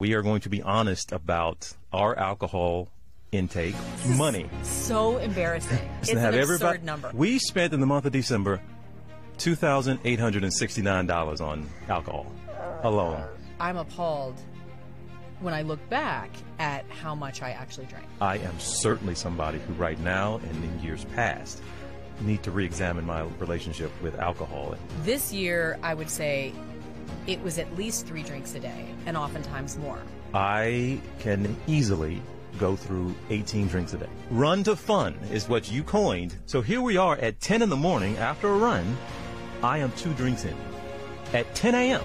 We are going to be honest about our alcohol intake. Money. So embarrassing. It's an absurd number. We spent in the month of December $2,869 on alcohol alone. I'm appalled when I look back at how much I actually drank. I am certainly somebody who right now and in years past need to re-examine my relationship with alcohol. This year, I would say it was at least 3 drinks a day, and oftentimes more. I can easily go through 18 drinks a day. Run to fun is what you coined. So here we are at 10 in the morning after a run. I am 2 drinks in. At 10 a.m.,